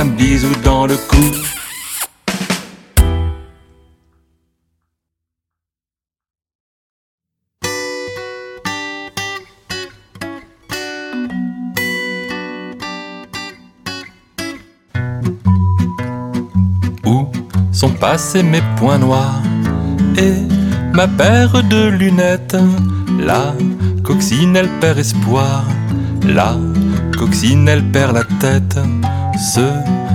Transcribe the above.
bisou dans le cou. Où sont passés mes points noirs et ma paire de lunettes? La coccinelle perd espoir, la coccinelle perd la tête. Ce